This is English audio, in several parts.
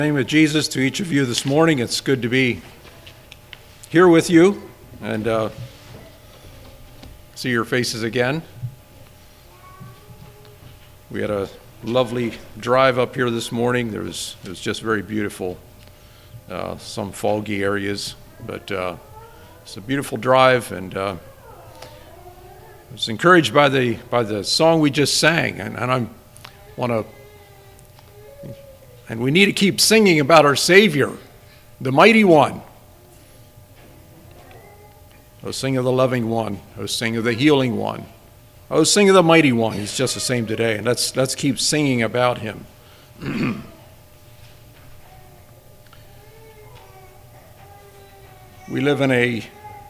In the name of Jesus, to each of you this morning, it's good to be here with you and see your faces again. We had a lovely drive up here this morning. It was just very beautiful. Some foggy areas, but it's a beautiful drive, and I was encouraged by the song we just sang, and we need to keep singing about our Savior, the Mighty One. Oh, sing of the Loving One. Oh, sing of the Healing One. Oh, sing of the Mighty One. He's just the same today, and let's keep singing about Him. We live in a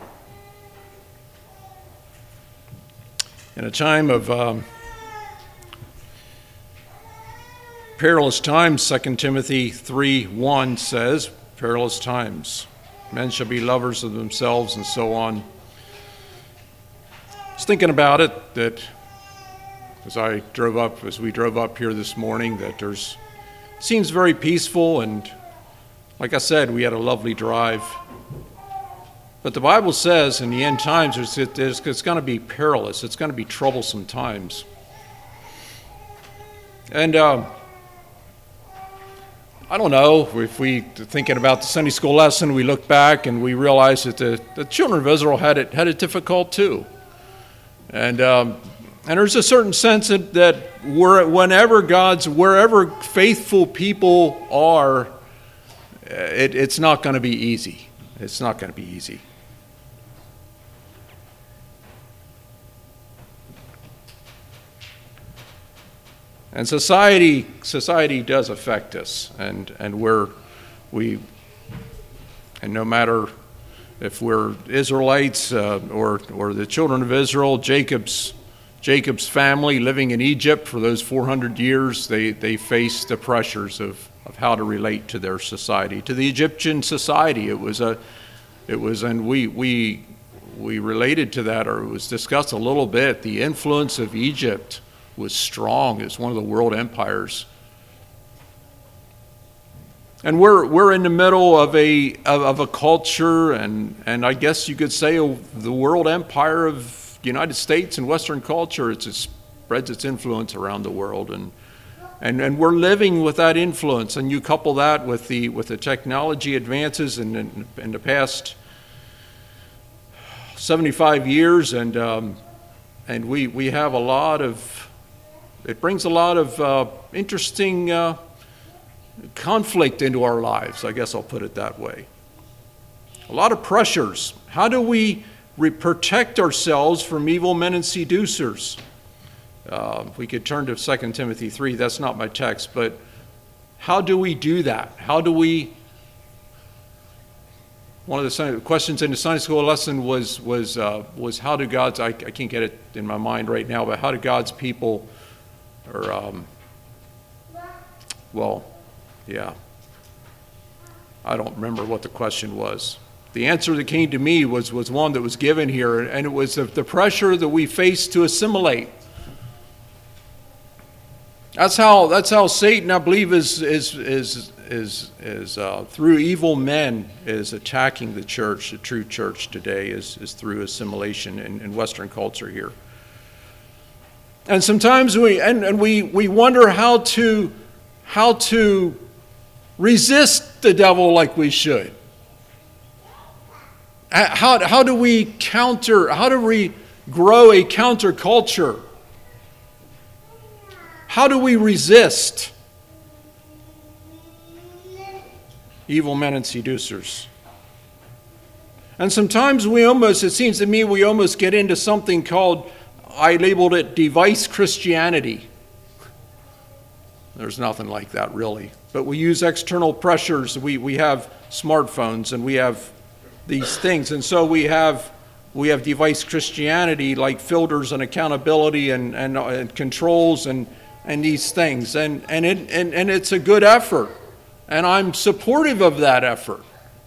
time of perilous times. 2 Timothy 3:1 says, perilous times. Men shall be lovers of themselves and so on. I was thinking about it, that as we drove up here this morning, that seems very peaceful, and like I said, we had a lovely drive. But the Bible says in the end times it's going to be perilous. It's going to be troublesome times. And I don't know, if we, thinking about the Sunday school lesson, we look back and we realize that the children of Israel had it difficult too. And there's a certain sense that wherever faithful people are, it's not going to be easy. It's not going to be easy. And society does affect us, and no matter if we're Israelites or the children of Israel, Jacob's family living in Egypt for those 400 years, they faced the pressures of how to relate to their society, to the Egyptian society. And we related to that, or it was discussed a little bit. The influence of Egypt was strong. It's one of the world empires, and we're in the middle of a culture, and I guess you could say the world empire of the United States and Western culture. It spreads its influence around the world, and we're living with that influence. And you couple that with the technology advances in the past 75 years, and we have a lot of. It brings a lot of interesting conflict into our lives, I guess I'll put it that way. A lot of pressures. How do we protect ourselves from evil men and seducers? We could turn to 2 Timothy 3. That's not my text, but how do we do that? One of the questions in the Sunday school lesson was how do God's, I can't get it in my mind right now, but how do God's people, I don't remember what the question was. The answer that came to me was one that was given here, and it was the pressure that we face to assimilate. That's how Satan, I believe, is through evil men is attacking the church. The true church today is through assimilation in Western culture here. And sometimes we wonder how to resist the devil like we should. How do we grow a counterculture? How do we resist evil men and seducers? And sometimes it seems to me we almost get into something called, I labeled it device Christianity. There's nothing like that really. But we use external pressures. We have smartphones and we have these things. And so we have device Christianity, like filters and accountability and controls and these things. And it's a good effort. And I'm supportive of that effort.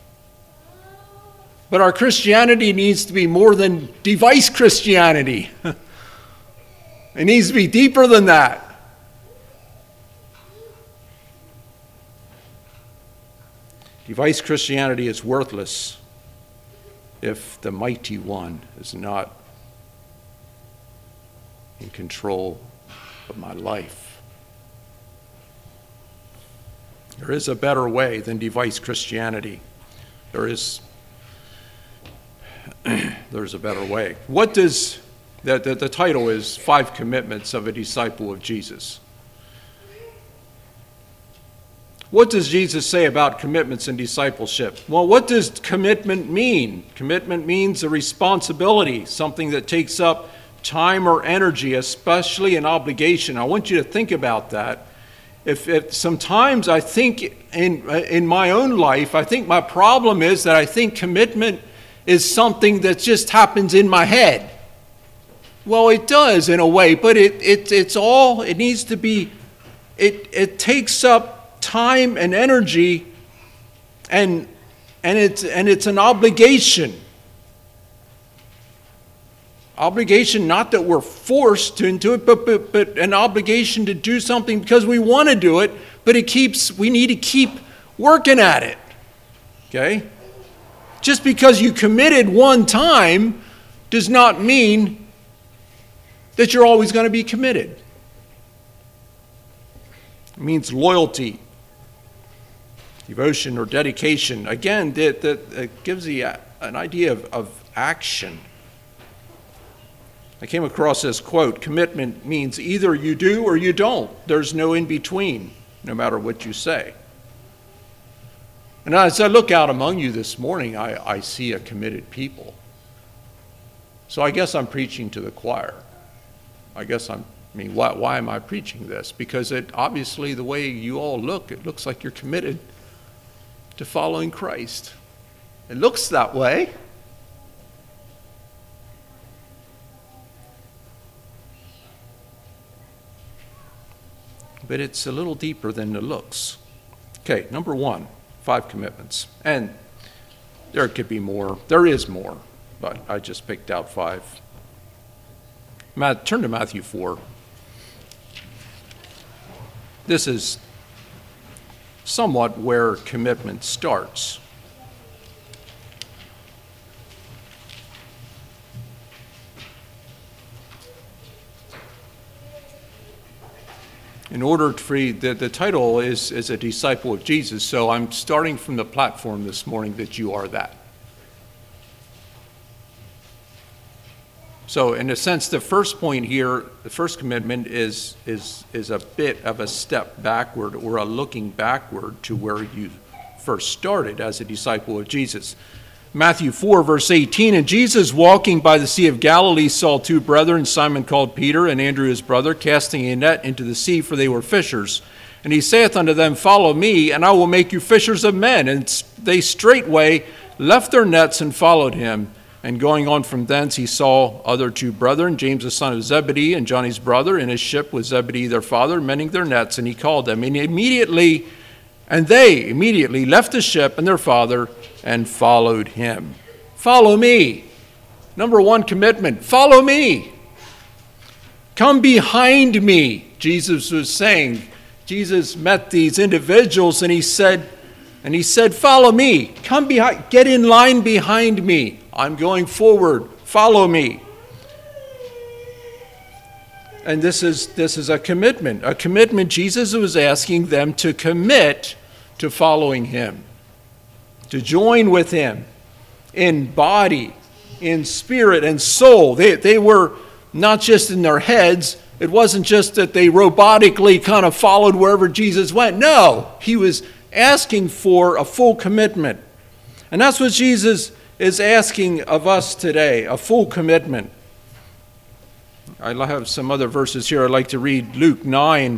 But our Christianity needs to be more than device Christianity. It needs to be deeper than that. Device Christianity is worthless if the mighty one is not in control of my life. There is a better way than device Christianity. There's a better way. What does the title is 5 Commitments of a Disciple of Jesus. What does Jesus say about commitments and discipleship? Well, what does commitment mean? Commitment means a responsibility, something that takes up time or energy, especially an obligation. I want you to think about that. If sometimes I think in my own life, I think my problem is that I think commitment is something that just happens in my head. Well, it does in a way, but it's all, it needs to be, it takes up time and energy, and it's an obligation. Obligation, not that we're forced into it, but an obligation to do something because we want to do it, but we need to keep working at it. Okay? Just because you committed one time does not mean that you're always going to be committed. It means loyalty, devotion, or dedication. Again, that gives you an idea of action. I came across this quote: commitment means either you do or you don't. There's no in between, no matter what you say. And as I look out among you this morning, I see a committed people. So I guess I'm preaching to the choir. Why am I preaching this? Because obviously the way you all look, it looks like you're committed to following Christ. It looks that way. But it's a little deeper than it looks. Okay, number 1, 5 commitments. And there could be more. There is more, but I just picked out 5. Turn to Matthew 4. This is somewhat where commitment starts. In order the title is a disciple of Jesus, so I'm starting from the platform this morning that you are that. So in a sense, the first point here, the first commitment is a bit of a step backward, or a looking backward to where you first started as a disciple of Jesus. Matthew 4, verse 18, and Jesus, walking by the Sea of Galilee, saw 2 brethren, Simon called Peter, and Andrew his brother, casting a net into the sea, for they were fishers. And he saith unto them, Follow me, and I will make you fishers of men. And they straightway left their nets and followed him. And going on from thence, he saw other 2 brethren, James the son of Zebedee, and John his brother, in his ship with Zebedee their father, mending their nets. And he called them. And they immediately left the ship and their father and followed him. Follow me. Number 1 commitment. Follow me. Come behind me. Jesus was saying. Jesus met these individuals and he said, follow me. Come behind. Get in line behind me. I'm going forward. Follow me. And this is a commitment. A commitment. Jesus was asking them to commit to following him, to join with him in body, in spirit, and soul. They were not just in their heads. It wasn't just that they robotically kind of followed wherever Jesus went. No, he was asking for a full commitment. And that's what Jesus is asking of us today, a full commitment. I have some other verses here I'd like to read. Luke 9.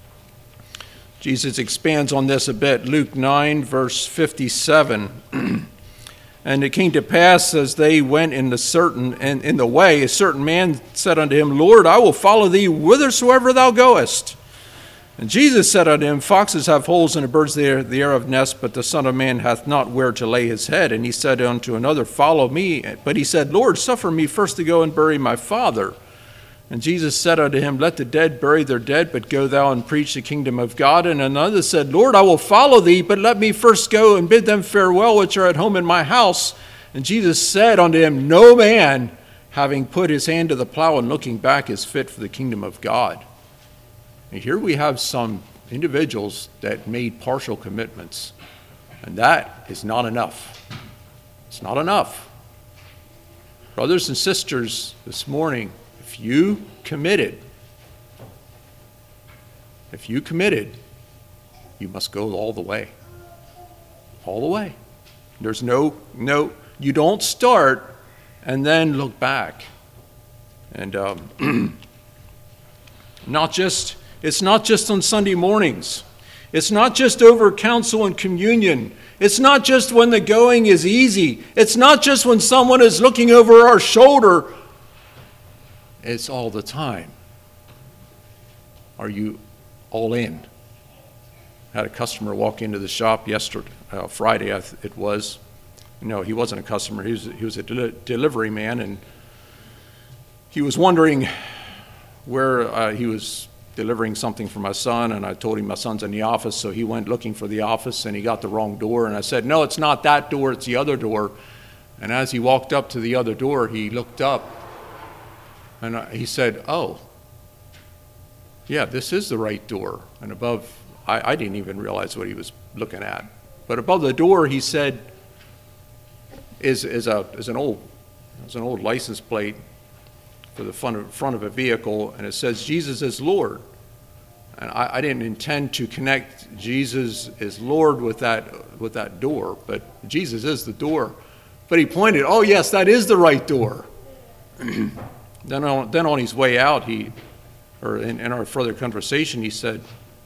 Jesus expands on this a bit. Luke 9, verse 57. And it came to pass as they went in the way, a certain man said unto him, Lord, I will follow thee whithersoever thou goest. And Jesus said unto him, Foxes have holes, and the birds the air have nests, but the Son of Man hath not where to lay his head. And he said unto another, Follow me. But he said, Lord, suffer me first to go and bury my father. And Jesus said unto him, Let the dead bury their dead, but go thou and preach the kingdom of God. And another said, Lord, I will follow thee, but let me first go and bid them farewell which are at home in my house. And Jesus said unto him, No man, having put his hand to the plow and looking back, is fit for the kingdom of God. And here we have some individuals that made partial commitments, and that is not enough. It's not enough. Brothers and sisters, this morning, if you committed, you must go all the way. All the way. There's no, you don't start and then look back. And it's not just on Sunday mornings. It's not just over counsel and communion. It's not just when the going is easy. It's not just when someone is looking over our shoulder. It's all the time. Are you all in? I had a customer walk into the shop yesterday, Friday it was. No, he wasn't a customer. He was a delivery man, and he was wondering where he was delivering something for my son, and I told him my son's in the office, so he went looking for the office, and he got the wrong door, and I said, no, it's not that door, it's the other door. And as he walked up to the other door, he looked up, and he said, oh, yeah, this is the right door. And above, I didn't even realize what he was looking at, but above the door, he said, is an old license plate for the front of a vehicle, and it says Jesus is Lord. And I didn't intend to connect Jesus is Lord with that door, but Jesus is the door. But he pointed, oh yes, that is the right door. Then on his way out, in our further conversation, he said,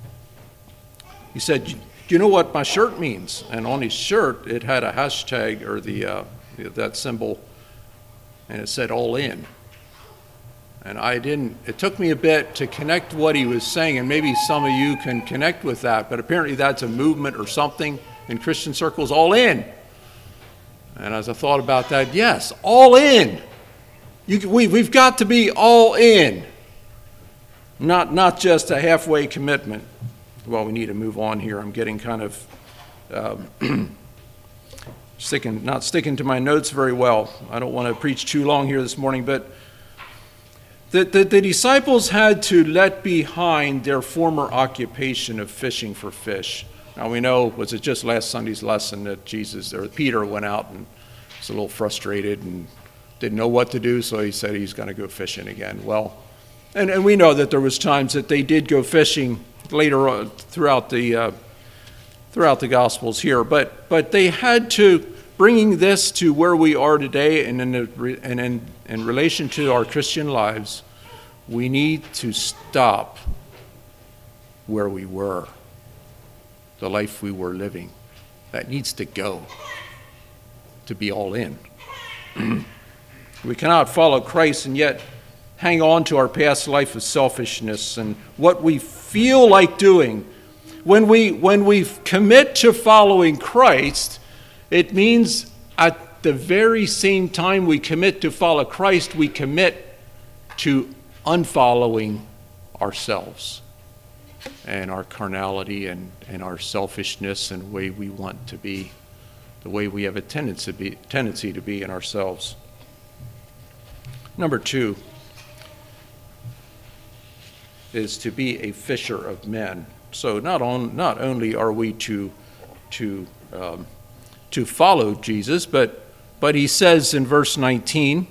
do you know what my shirt means? And on his shirt, it had a hashtag, or that symbol, and it said all in. And it took me a bit to connect what he was saying, and maybe some of you can connect with that, but apparently that's a movement or something in Christian circles, all in. And as I thought about that, yes, all in. We've got to be all in, not just a halfway commitment. Well, we need to move on here. I'm getting kind of not sticking to my notes very well. I don't want to preach too long here this morning, but the disciples had to let behind their former occupation of fishing for fish. Now we know, was it just last Sunday's lesson that Peter went out and was a little frustrated and didn't know what to do, so he said he's going to go fishing again. Well, and we know that there was times that they did go fishing later on throughout the Gospels here, but they had to, bringing this to where we are today and in relation to our Christian lives, we need to stop where we were, the life we were living. That needs to go, to be all in. We cannot follow Christ and yet hang on to our past life of selfishness and what we feel like doing. When we commit to following Christ, it means at the very same time we commit to follow Christ, we commit to unfollowing ourselves and our carnality and our selfishness and the way we want to be, the way we have a tendency to be in ourselves. Number 2 is to be a fisher of men. So not only are we to follow Jesus, but he says in verse 19,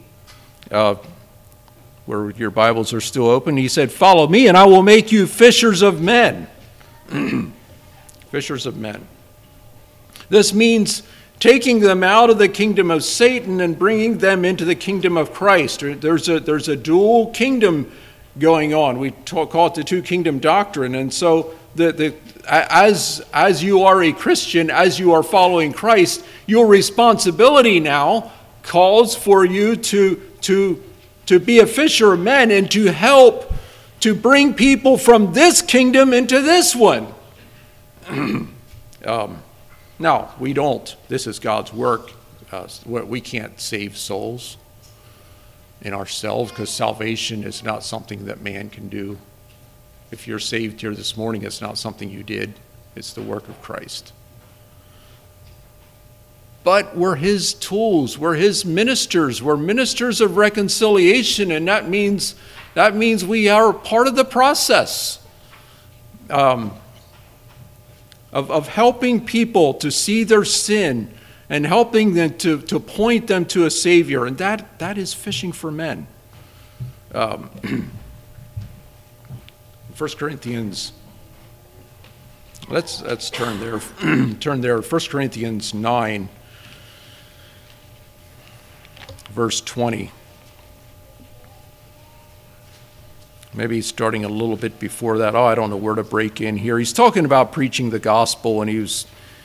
where your Bibles are still open, he said, "Follow me, and I will make you fishers of men." Fishers of men. This means taking them out of the kingdom of Satan and bringing them into the kingdom of Christ. There's a dual kingdom going on. We call it the two-kingdom doctrine, and so as you are a Christian, as you are following Christ, your responsibility now calls for you to be a fisher of men and to help to bring people from this kingdom into this one. Now, we don't. This is God's work. We can't save souls. in ourselves, because salvation is not something that man can do. If you're saved here this morning, it's not something you did. It's the work of Christ. But we're his tools. We're his ministers. We're ministers of reconciliation, and that means we are part of the process of helping people to see their sin and helping them to point them to a Savior. And that is fishing for men. 1 Corinthians, let's turn there. Turn there. 1 Corinthians 9, verse 20. Maybe starting a little bit before that. I don't know where to break in here. He's talking about preaching the gospel, and he was,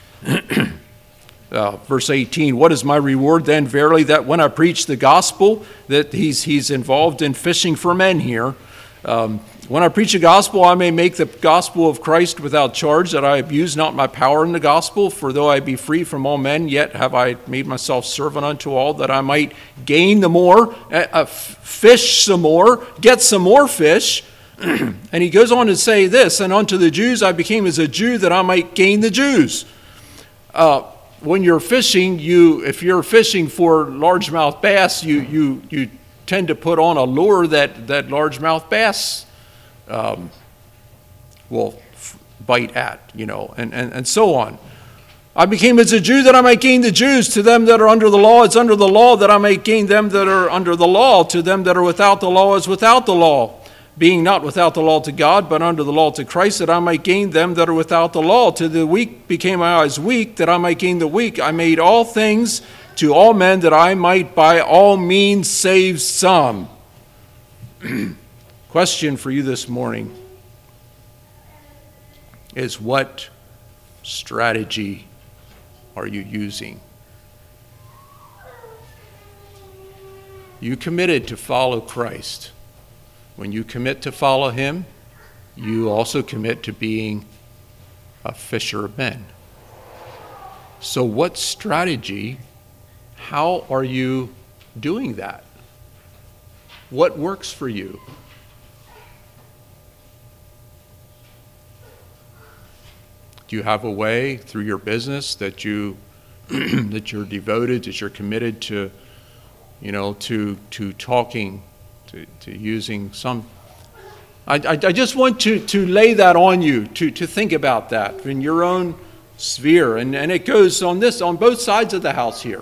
verse 18, what is my reward then? Verily, that when I preach the gospel, that he's involved in fishing for men here. When I preach the gospel, I may make the gospel of Christ without charge, that I abuse not my power in the gospel. For though I be free from all men, yet have I made myself servant unto all, that I might gain the more, fish some more, get some more fish. And he goes on to say this, and unto the Jews I became as a Jew, that I might gain the Jews. When you're fishing, if you're fishing for largemouth bass, you tend to put on a lure that largemouth bass will bite at, and so on. I became as a Jew that I might gain the Jews. To them that are under the law, it's under the law, that I might gain them that are under the law. To them that are without the law, is without the law, being not without the law to God, but under the law to Christ, that I might gain them that are without the law. To the weak became I as weak, that I might gain the weak. I made all things to all men, that I might by all means save some. Question for you this morning is, what strategy are you using? You committed to follow Christ. When you commit to follow him, you also commit to being a fisher of men. So what strategy, how are you doing that? What works for you? Do you have a way through your business that you're devoted, that you're committed to, to talking, to using some? I just want to lay that on you, to think about that in your own sphere, and it goes on both sides of the house here.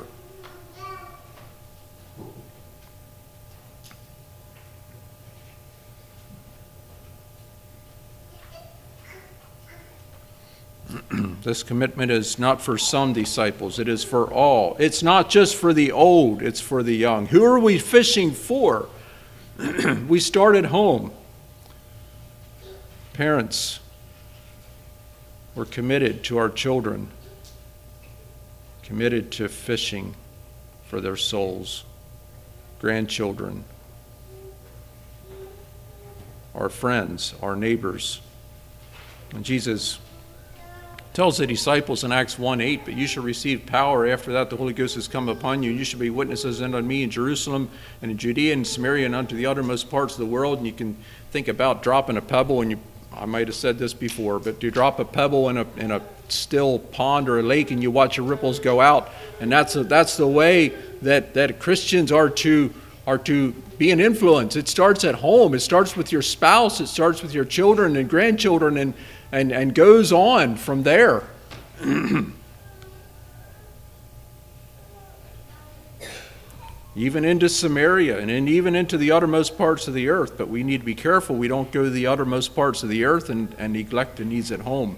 This commitment is not for some disciples, it is for all. It's not just for the old, it's for the young. Who are we fishing for? We start at home. Parents, we're committed to our children, committed to fishing for their souls. Grandchildren, our friends, our neighbors. And Jesus tells the disciples in Acts 1:8, but you shall receive power. After that, the Holy Ghost has come upon you. You shall be witnesses unto me in Jerusalem and in Judea and Samaria and unto the uttermost parts of the world. And you can think about dropping a pebble, and I might have said this before, but you drop a pebble in a still pond or a lake, and you watch the ripples go out. And that's the way that Christians are to be an influence. It starts at home. It starts with your spouse. It starts with your children and grandchildren, and goes on from there. Even into Samaria and even into the uttermost parts of the earth. But we need to be careful we don't go to the uttermost parts of the earth and neglect the needs at home.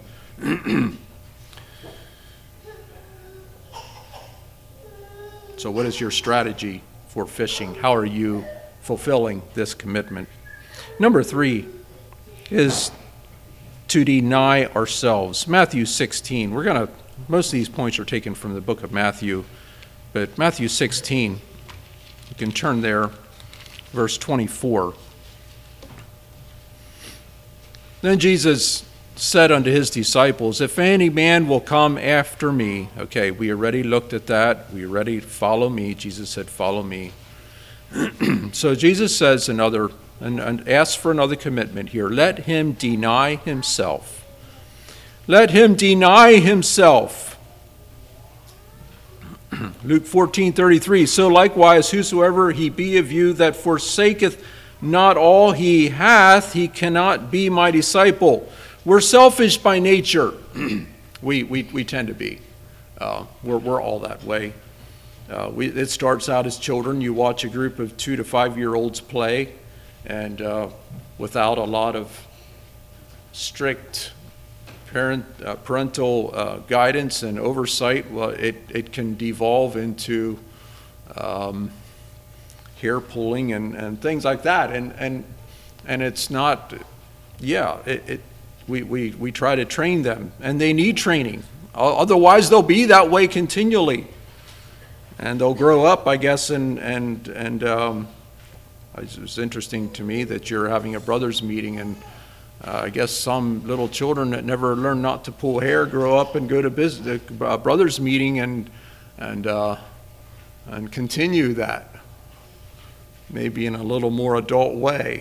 So what is your strategy for fishing? How are you fulfilling this commitment? Number 3 is to deny ourselves. Matthew 16. Most of these points are taken from the book of Matthew, but Matthew 16, you can turn there, verse 24. Then Jesus said unto his disciples, if any man will come after me. Okay, we already looked at that. We already follow me. Jesus said, follow me. So Jesus says and asks for another commitment here. Let him deny himself. Let him deny himself. Luke 14:33. So likewise, whosoever he be of you that forsaketh not all he hath, he cannot be my disciple. We're selfish by nature. We tend to be. We're all that way. It starts out as children. You watch a group of 2 to 5 year olds play, and without a lot of strict parental guidance and oversight, well, it can devolve into hair pulling and things like that. And it's not. We try to train them, and they need training. Otherwise, they'll be that way continually. And they'll grow up, I guess, and it was interesting to me that you're having a brothers meeting, and I guess some little children that never learn not to pull hair grow up and go to brothers meeting and continue that, maybe in a little more adult way.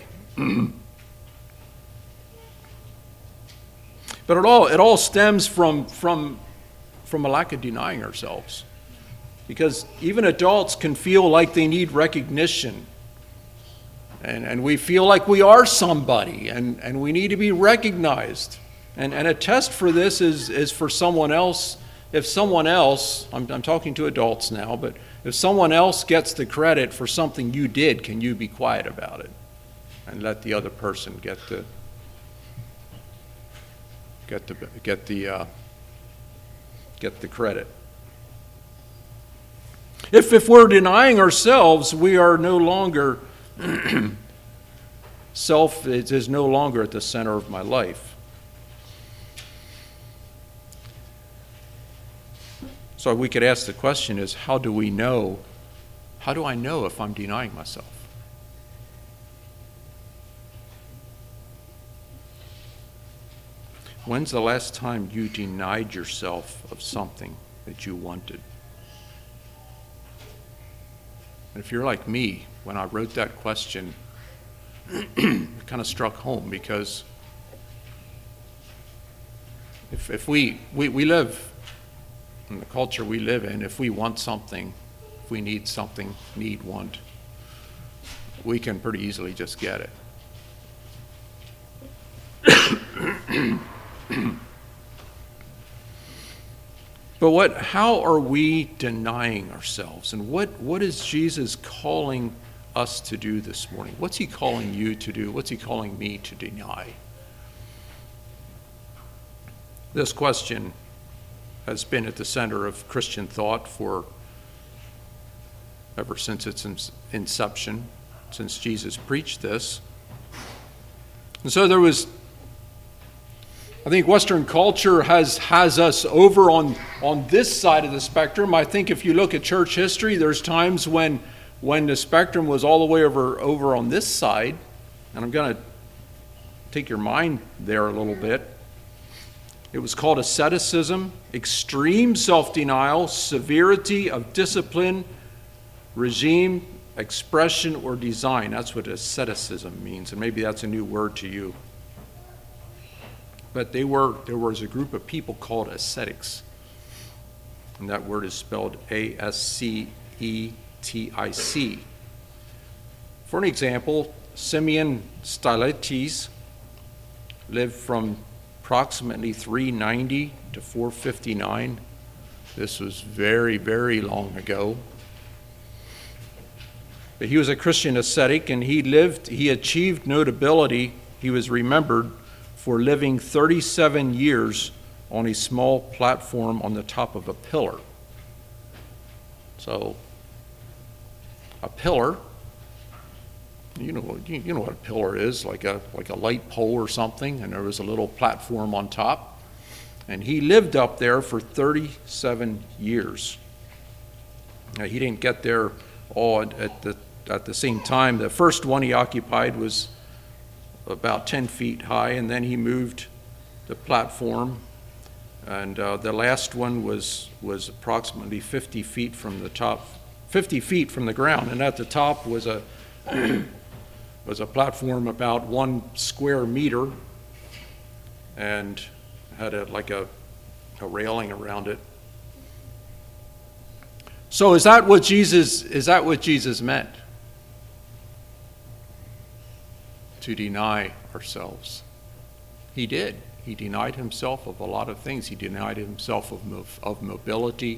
But it all stems from a lack of denying ourselves. Because even adults can feel like they need recognition. And we feel like we are somebody, and we need to be recognized. And a test for this is for someone else. If someone else, I'm talking to adults now, but if someone else gets the credit for something you did, can you be quiet about it and let the other person get the credit? If we're denying ourselves, we are no longer self is no longer at the center of my life. So we could ask the question is, how do I know if I'm denying myself? When's the last time you denied yourself of something that you wanted? And if you're like me, when I wrote that question, it kind of struck home, because if we live in the culture we live in, if we want something, if we need something, want, we can pretty easily just get it. But how are we denying ourselves? And what is Jesus calling us to do this morning? What's he calling you to do? What's he calling me to deny? This question has been at the center of Christian thought ever since its inception, since Jesus preached this. And so I think Western culture has us over on this side of the spectrum. I think if you look at church history, there's times when the spectrum was all the way over on this side. And I'm going to take your mind there a little bit. It was called asceticism, extreme self-denial, severity of discipline, regime, expression, or design. That's what asceticism means, and maybe that's a new word to you. But there was a group of people called ascetics, and that word is spelled Ascetic. For an example, Simeon Stylites lived from approximately 390 to 459. This was very, very long ago. But he was a Christian ascetic, and he achieved notability. He was remembered for living 37 years on a small platform on the top of a pillar. So, a pillar, you know what a pillar is, like a light pole or something, and there was a little platform on top. And he lived up there for 37 years. Now, he didn't get there all at the same time. The first one he occupied was about 10 feet high, and then he moved the platform, and the last one was approximately 50 50 feet from the ground, and at the top was a platform about 1 square meter and had a railing around it. So is that what Jesus meant? To deny ourselves. He did. He denied himself of a lot of things. He denied himself of mobility.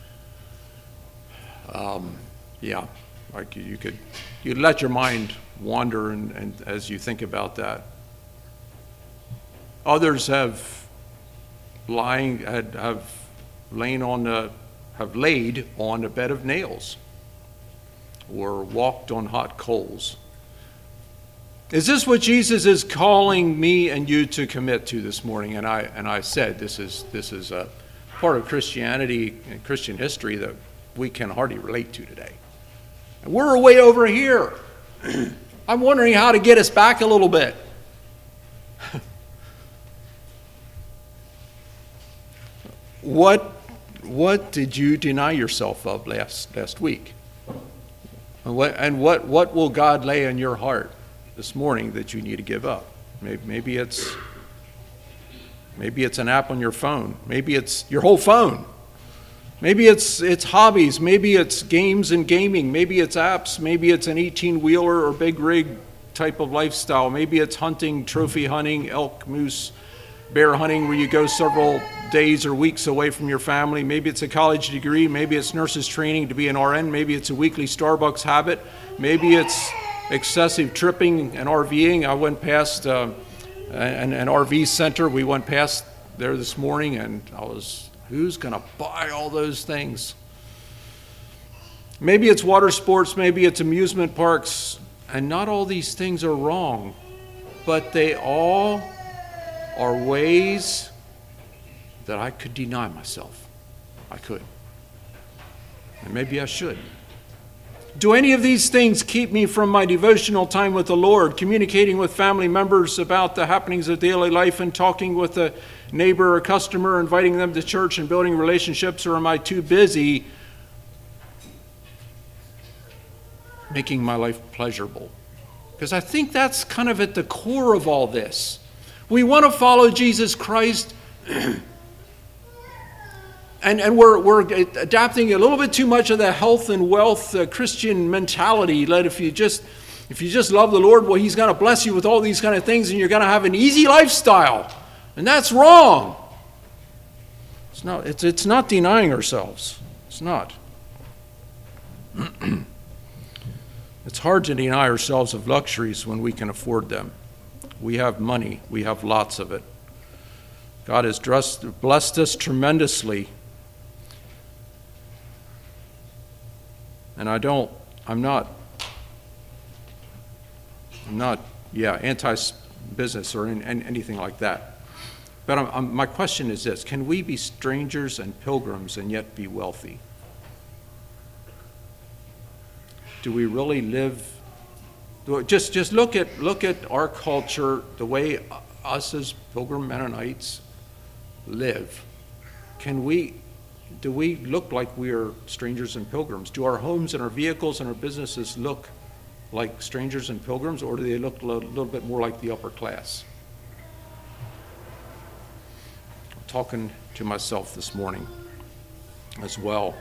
Like you'd let your mind wander and as you think about that. Others have laid on a bed of nails or walked on hot coals. Is this what Jesus is calling me and you to commit to this morning? And I said this is a part of Christianity and Christian history that we can hardly relate to today. And we're way over here. I'm wondering how to get us back a little bit. What did you deny yourself of last week? And what will God lay in your heart this morning that you need to give up? Maybe it's an app on your phone. Maybe it's your whole phone. Maybe it's hobbies. Maybe it's games and gaming. Maybe it's apps. Maybe it's an 18-wheeler or big rig type of lifestyle. Maybe it's hunting, trophy hunting, elk, moose, bear hunting, where you go several days or weeks away from your family. Maybe it's a college degree. Maybe it's nurse's training to be an RN. Maybe it's a weekly Starbucks habit. Maybe it's excessive tripping and RVing. I went past an RV center. We went past there this morning, and who's going to buy all those things? Maybe it's water sports. Maybe it's amusement parks. And not all these things are wrong, but they all are ways that I could deny myself. I could. And maybe I should. Do any of these things keep me from my devotional time with the Lord, communicating with family members about the happenings of daily life and talking with a neighbor or customer, inviting them to church and building relationships, or am I too busy making my life pleasurable? Because I think that's kind of at the core of all this. We want to follow Jesus Christ, and we're adapting a little bit too much of the health and wealth Christian mentality that if you just love the Lord, well, he's going to bless you with all these kind of things and you're going to have an easy lifestyle. And that's wrong. It's not denying ourselves. It's not. It's hard to deny ourselves of luxuries when we can afford them. We have money. We have lots of it. God has blessed us tremendously. And I'm not anti-business or anything like that. But my question is this: can we be strangers and pilgrims and yet be wealthy? Do we really live? Just look at our culture, the way us as Pilgrim Mennonites live. Do we look like we are strangers and pilgrims? Do our homes and our vehicles and our businesses look like strangers and pilgrims, or do they look a little bit more like the upper class? I'm talking to myself this morning as well.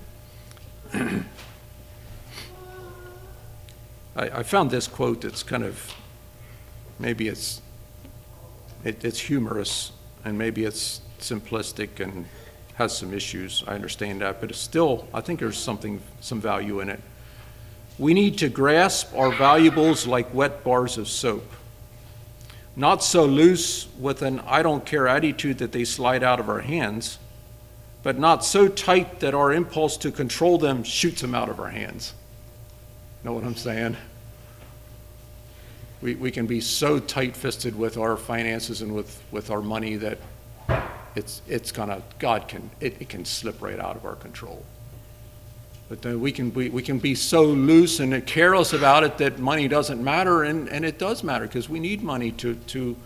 I found this quote that's kind of, maybe it's humorous and maybe it's simplistic and has some issues. I understand that, but it's still, I think there's some value in it. We need to grasp our valuables like wet bars of soap, not so loose with an I don't care attitude that they slide out of our hands, but not so tight that our impulse to control them shoots them out of our hands. Know what I'm saying? We can be so tight-fisted with our finances and with our money that it can slip right out of our control. But then we can be so loose and careless about it that money doesn't matter, and it does matter because we need money to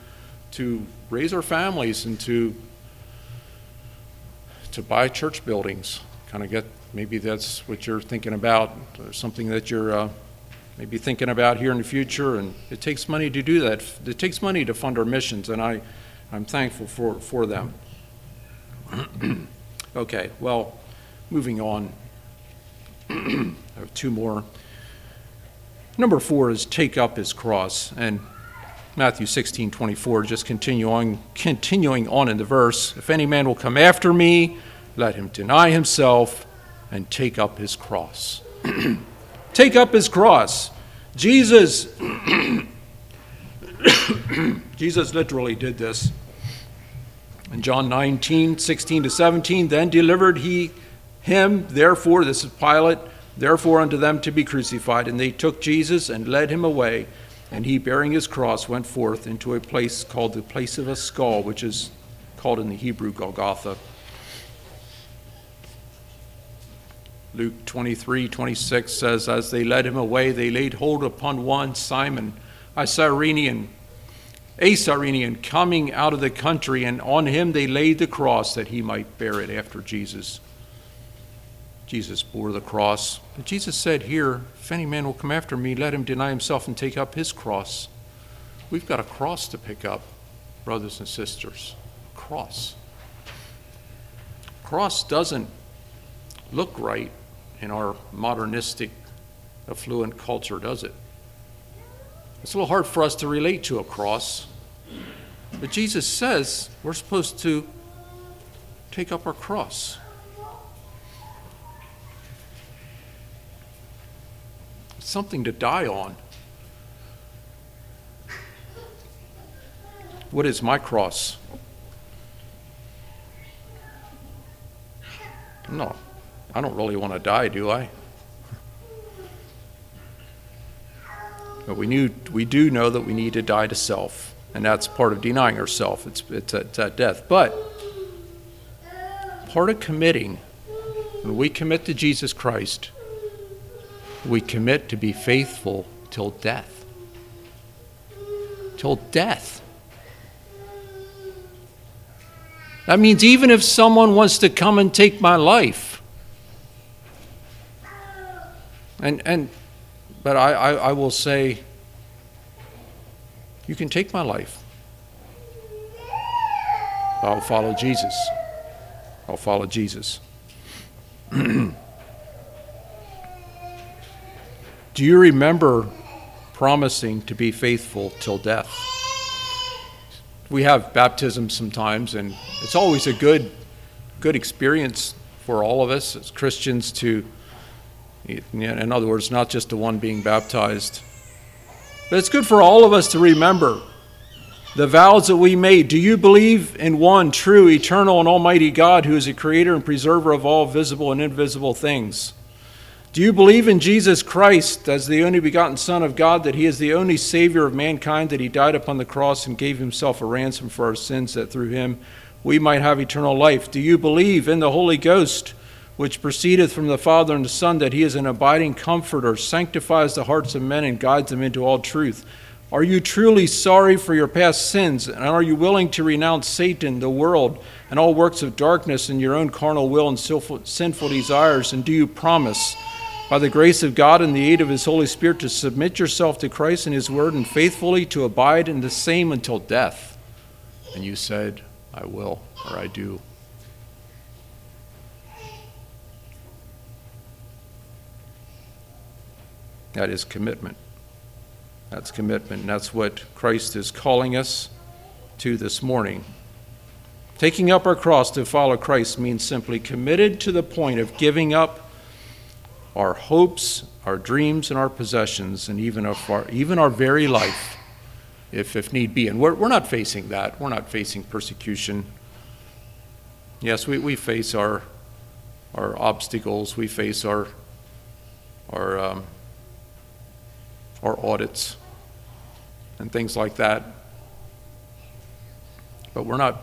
raise our families and to buy church buildings kind of get, maybe that's what you're thinking about, or something that you're maybe thinking about here in the future. And it takes money to do that. It takes money to fund our missions, and I'm thankful for them. Okay, well, moving on. I have two more. Number 4 is take up his cross. And Matthew 16:24, just continuing on in the verse. If any man will come after me, let him deny himself and take up his cross. Take up his cross. Jesus literally did this. In John 19:16-17, then delivered he him, therefore, this is Pilate, therefore unto them to be crucified. And they took Jesus and led him away. And he, bearing his cross, went forth into a place called the place of a skull, which is called in the Hebrew Golgotha. Luke 23:26 says, as they led him away, they laid hold upon one, Simon, a Cyrenian, coming out of the country, and on him they laid the cross that he might bear it after Jesus. Jesus bore the cross. But Jesus said here, if any man will come after me, let him deny himself and take up his cross. We've got a cross to pick up, brothers and sisters. Cross. Cross doesn't look right in our modernistic, affluent culture, does it? It's a little hard for us to relate to a cross. But Jesus says we're supposed to take up our cross. Something to die on. What is my cross? No, I don't really want to die, do I? But we do know that we need to die to self, and that's part of denying ourselves. It's at death. But part of committing, when we commit to Jesus Christ, we commit to be faithful till death. Till death. That means even if someone wants to come and take my life, but I will say, you can take my life. I'll follow Jesus. I'll follow Jesus. Do you remember promising to be faithful till death? We have baptism sometimes, and it's always a good experience for all of us as Christians to, in other words, not just the one being baptized. But it's good for all of us to remember the vows that we made. Do you believe in one true, eternal, and almighty God who is the creator and preserver of all visible and invisible things? Do you believe in Jesus Christ as the only begotten Son of God, that he is the only Savior of mankind, that he died upon the cross and gave himself a ransom for our sins, that through him we might have eternal life? Do you believe in the Holy Ghost, which proceedeth from the Father and the Son, that he is an abiding comforter, sanctifies the hearts of men and guides them into all truth? Are you truly sorry for your past sins, and are you willing to renounce Satan, the world, and all works of darkness and your own carnal will and sinful desires? And do you promise, by the grace of God and the aid of his Holy Spirit, to submit yourself to Christ and his word, and faithfully to abide in the same until death? And you said, I will, or I do. That is commitment. That's commitment, and that's what Christ is calling us to this morning. Taking up our cross to follow Christ means simply committed to the point of giving up our hopes, our dreams, and our possessions, and even our very life, if need be. And we're not facing that. We're not facing persecution. Yes, we face our obstacles. We face our audits and things like that. But we're not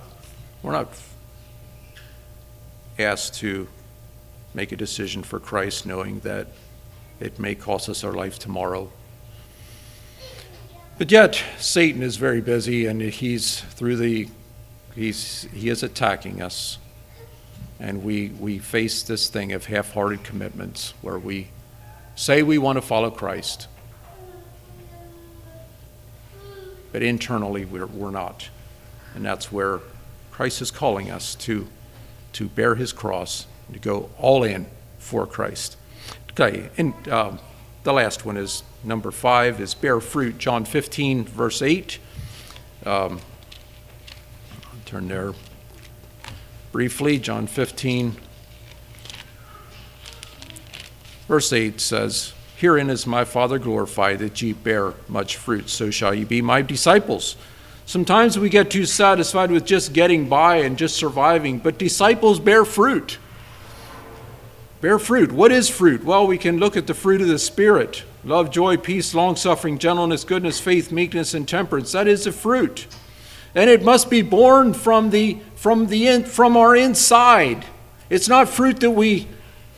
asked to make a decision for Christ knowing that it may cost us our life tomorrow. But yet Satan is very busy, and he is attacking us. and we face this thing of half-hearted commitments where we say we want to follow Christ, but internally we're not. And that's where Christ is calling us to bear his cross, to go all in for Christ. Okay, and the last one is number 5, is bear fruit. John 15, verse 8. I'll turn there briefly. John 15, verse 8 says, "Herein is my Father glorified, that ye bear much fruit, so shall ye be my disciples." Sometimes we get too satisfied with just getting by and just surviving, but disciples bear fruit. Bear fruit. What is fruit? Well, we can look at the fruit of the Spirit. Love, joy, peace, long-suffering, gentleness, goodness, faith, meekness, and temperance. That is the fruit. And it must be born from our inside. It's not fruit that we,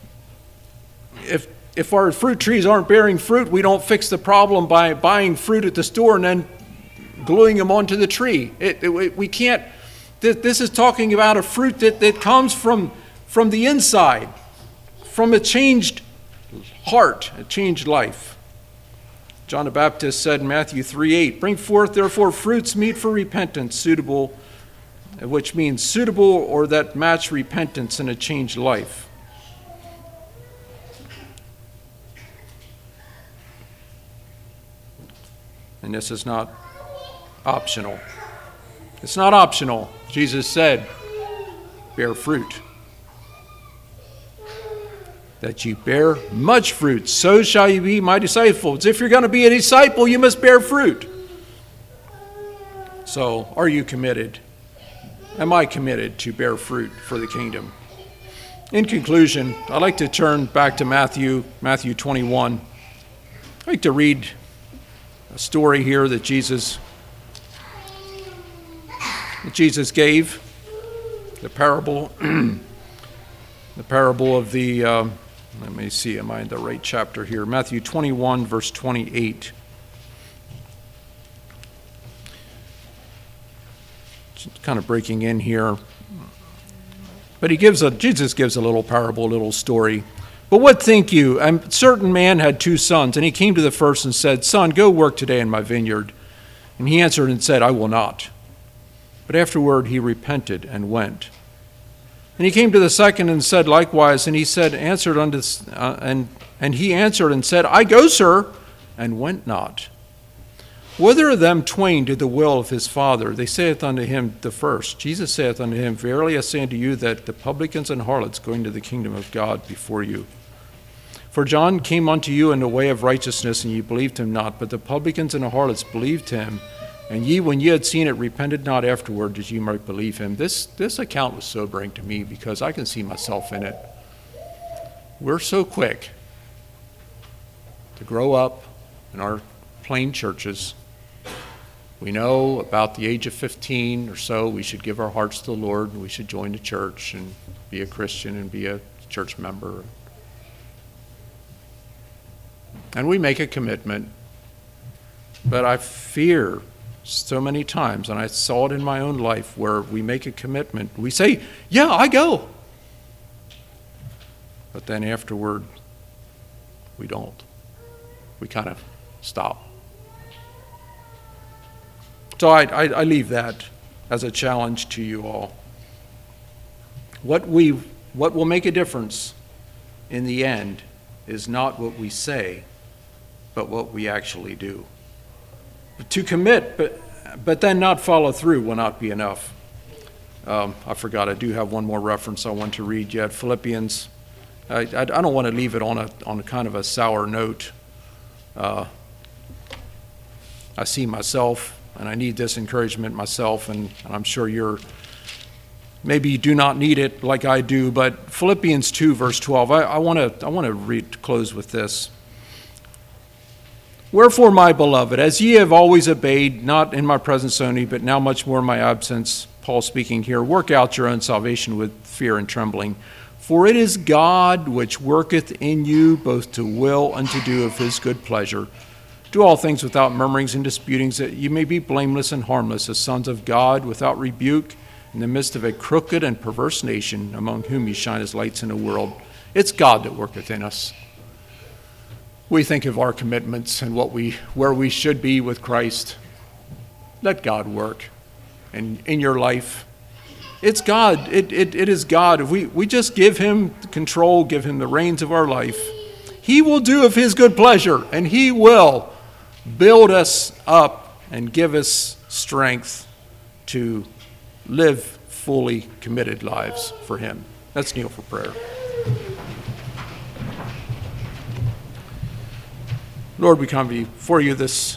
if our fruit trees aren't bearing fruit, we don't fix the problem by buying fruit at the store and then gluing them onto the tree. We can't. This is talking about a fruit that comes from the inside, from a changed heart, a changed life. John the Baptist said in Matthew 3:8, "Bring forth therefore fruits meet for repentance, suitable," which means suitable or that match repentance in a changed life. And this is not optional. It's not optional. Jesus said, bear fruit. That you bear much fruit, so shall you be my disciples. If you're going to be a disciple, you must bear fruit. So, are you committed? Am I committed to bear fruit for the kingdom? In conclusion, I'd like to turn back to Matthew 21. I'd like to read a story here that Jesus gave, the parable, the parable of the, let me see, am I in the right chapter here? Matthew 21, verse 28. Just kind of breaking in here. But Jesus gives a little parable, a little story. "But what think you? A certain man had 2 sons, and he came to the first and said, 'Son, go work today in my vineyard.' And he answered and said, 'I will not.' But afterward he repented and went. And he came to the second and said likewise, and he answered and said, 'I go, sir,' and went not. Whether of them twain did the will of his father? They saith unto him, the first. Jesus saith unto him, Verily I say unto you, that the publicans and harlots go into the kingdom of God before you. For John came unto you in the way of righteousness, and ye believed him not. But the publicans and the harlots believed him. And ye, when ye had seen it, repented not afterward, that ye might believe him." This account was sobering to me because I can see myself in it. We're so quick to grow up in our plain churches. We know about the age of 15 or so, we should give our hearts to the Lord, and we should join the church and be a Christian and be a church member. And we make a commitment. But I fear so many times, and I saw it in my own life, where we make a commitment. We say, yeah, I go. But then afterward, we don't. We kind of stop. So I leave that as a challenge to you all. What will make a difference in the end is not what we say, but what we actually do. To commit, but then not follow through will not be enough. I forgot, I do have one more reference I want to read yet. Philippians. I don't want to leave it on a kind of a sour note. I see myself, and I need this encouragement myself, and I'm sure maybe you do not need it like I do, but Philippians 2, verse 12. I want to close with this. "Wherefore, my beloved, as ye have always obeyed, not in my presence only, but now much more in my absence," Paul speaking here, "work out your own salvation with fear and trembling. For it is God which worketh in you both to will and to do of his good pleasure. Do all things without murmurings and disputings, that ye may be blameless and harmless, as sons of God, without rebuke, in the midst of a crooked and perverse nation, among whom you shine as lights in the world. It's God that worketh in us. We think of our commitments and where we should be with Christ. Let God work in your life. It's God. It is God. If we just give him control, give him the reins of our life, he will do of his good pleasure, and he will build us up and give us strength to live fully committed lives for him. Let's kneel for prayer. Lord, we come before you this